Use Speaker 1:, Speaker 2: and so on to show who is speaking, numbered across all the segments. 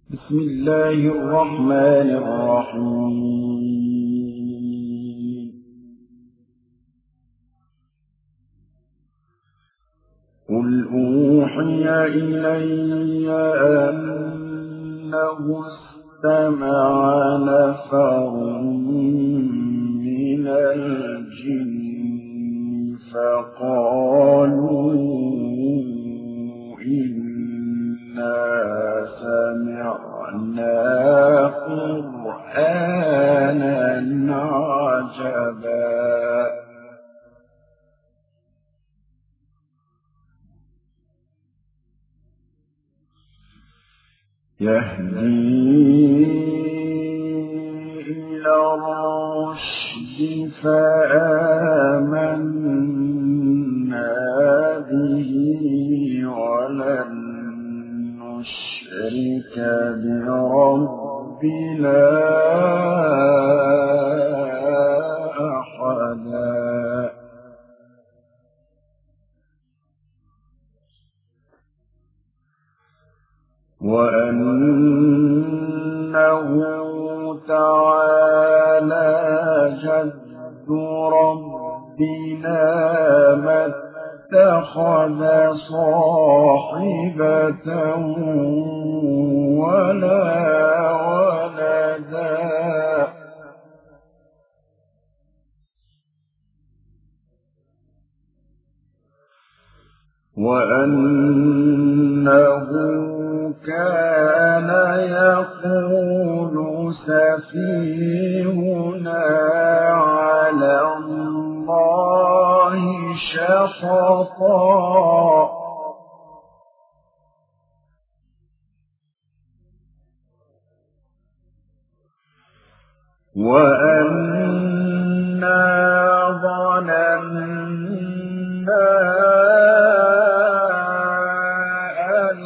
Speaker 1: بسم الله الرحمن الرحيم. قل أوحي إلي أنه استمع نفر من الجن فقالوا إنا سمعنا قرآنا عجبا يهدي إلى الرشد فآمنا به ولن نشرك بربنا أحدا وأنه تعالى جد ربنا ما اتخذ صاحبة ولا ولدا وأنه كان يقول سفيهنا على الله شططا وأنا ظننا أن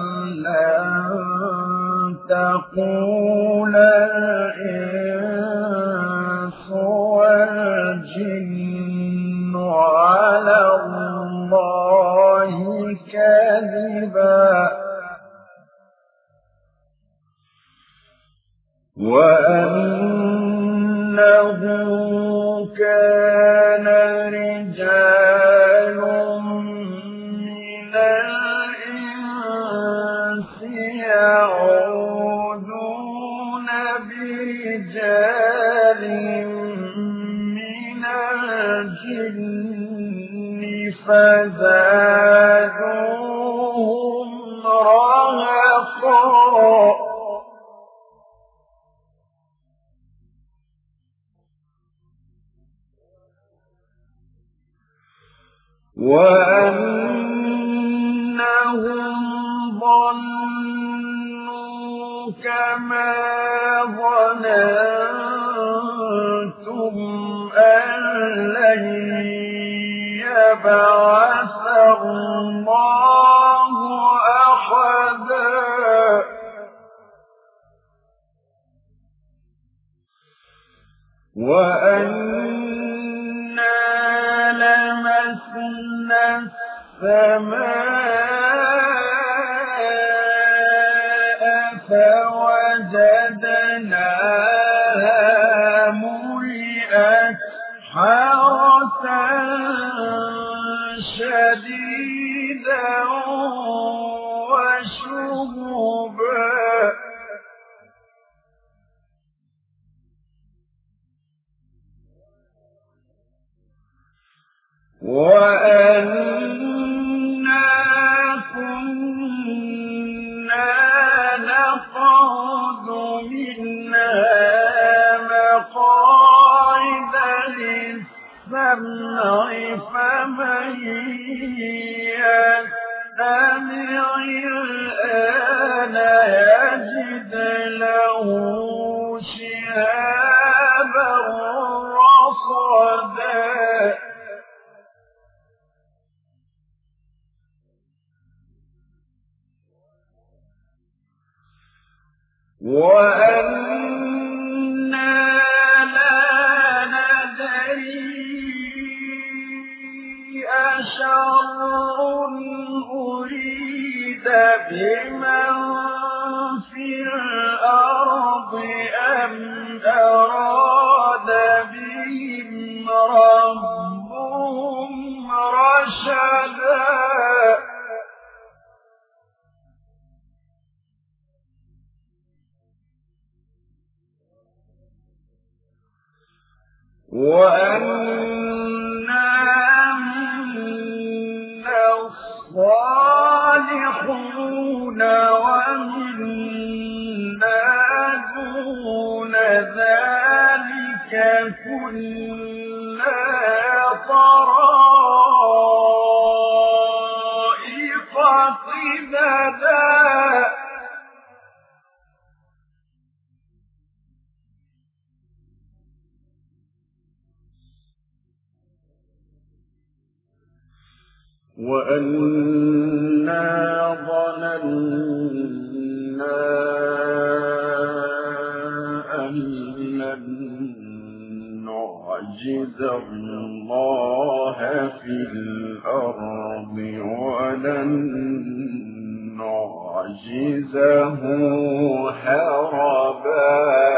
Speaker 1: لن تقول الإنس والجن على الله كذبا وأنه كان رجال من الإنس يعوذون برجال من الجن فزادوهم رهقا وأنهم ظنوا كما ظننتم أن لن يبعث الله أحدا وأنا لمسنا السماء فوجدناها ملئت حرسا شديدا وشهبا وأنا كنا نقعد منها مقاعد للسمع فمن يستمع الآن يجد له شهابا رصدا وأنا لا ندري أشر أريد بمن في الأرض وأنا منا الصالحون ومنا دون ذلك كنا طرائق قددا وأنا ظننا أن لن نعجز الله في الأرض ولن نعجزه هربا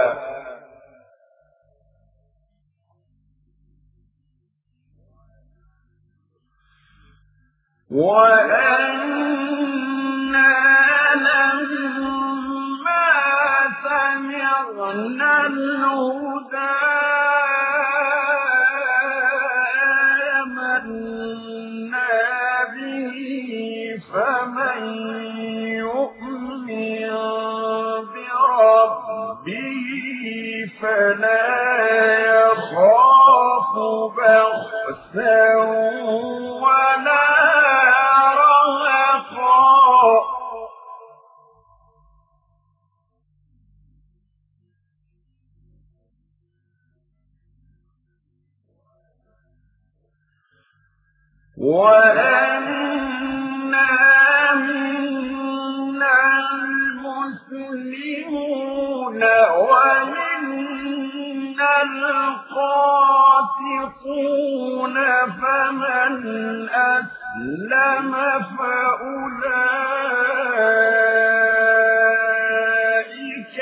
Speaker 1: وأنا لما سمعنا الهدى آمنا به فمن يؤمن بربه فلا يخاف بخسا ولا وأنا منا المسلمون ومنا القاسطون فمن أسلم فأولئك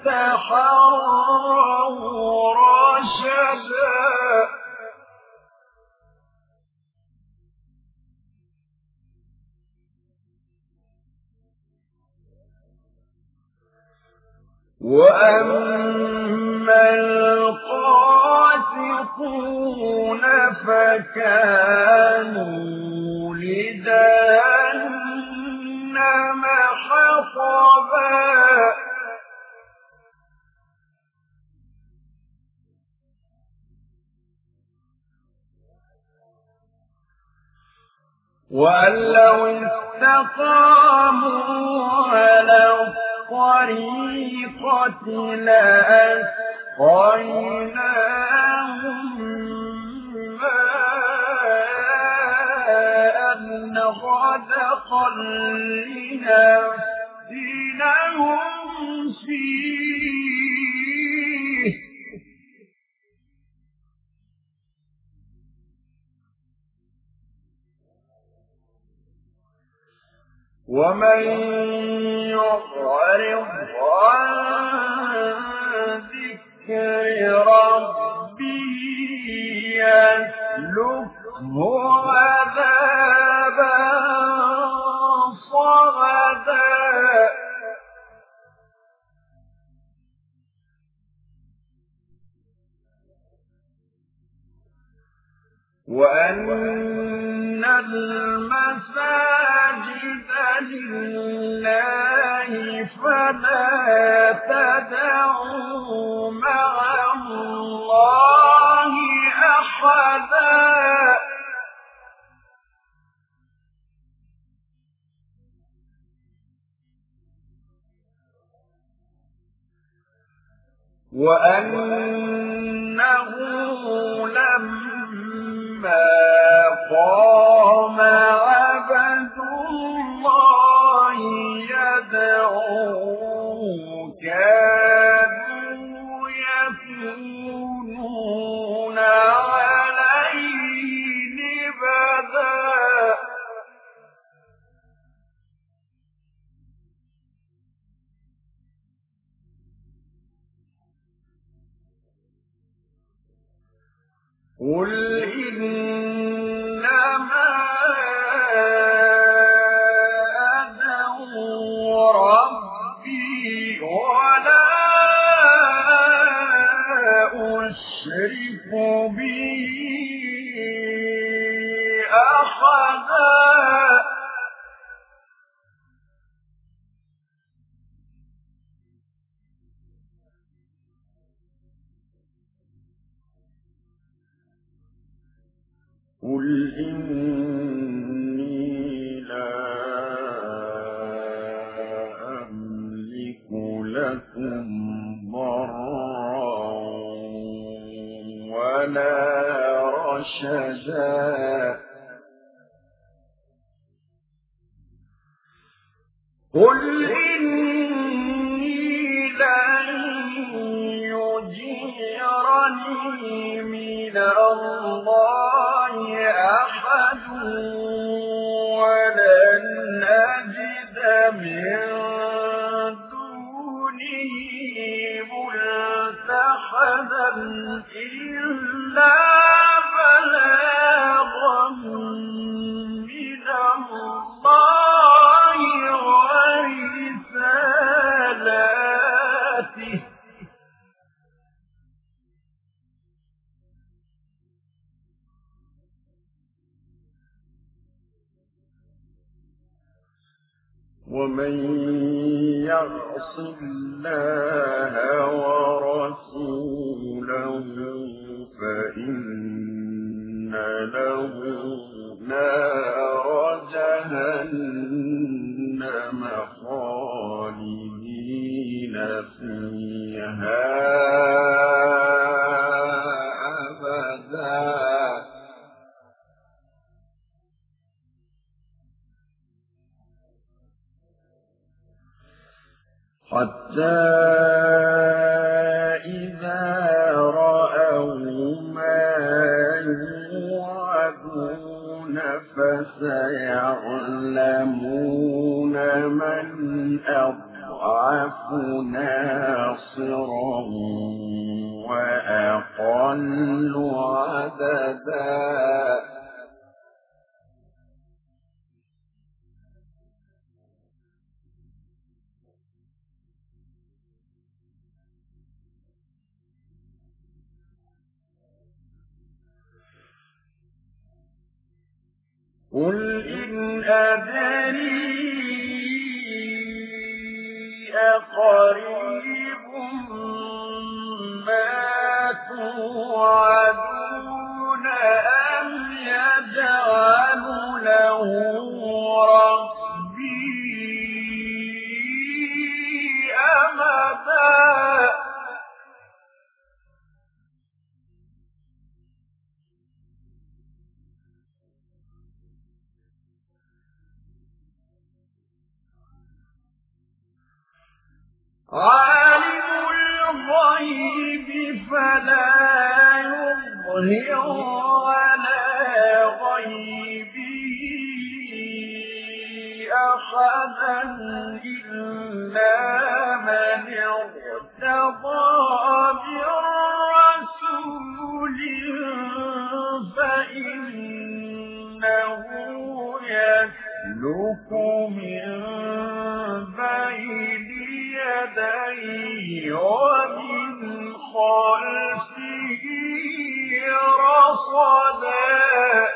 Speaker 1: تحروا رشدا وأما القاسطون فكانوا لجهنم حطبا وأن لو استقاموا على الطريقة لأسقيناهم ماء غدقا لنفتنهم فيه ومن يعرض عن ذكر ربه يسلكه عذابا صعدا وأن المساجد لله فلا تدعوا مع الله أحدا وأنه لما قام عبد الله يدعوه كانوا يكونون عليه لبدا قل إنما أدعو ربي ولا أشرك به قل إني لا أملك لكم ضرا ولا رشدا قل إني لن يجيرني من الله أحد ولن أجد من دونه ملتحدا إلا بلاغا من الله ورسالاته ومن يعص الله ورسوله فإن له نار جهنم خالدين فيها أبدا حتى إذا رأوا ما يوعدون فسيعلمون من أضعف ناصرا وأقل عددا قل إن أدري أقريب ما توعدون أم يجعل له ربي أمدا عالم الغيب فلا يظهر على غيبه أحدا إلا من ارتضى من رسول فإنه يسلك من بين يديه ومن خلفه رصدا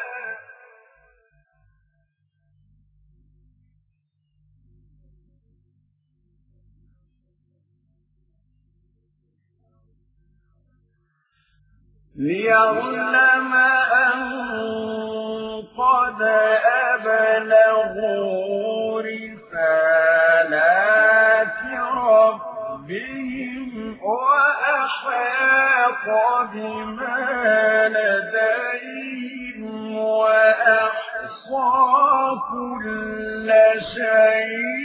Speaker 1: ليعلم أن قد أبلغوا رسالات ربهم وأحاط بما لديهم وأحصى كل شيء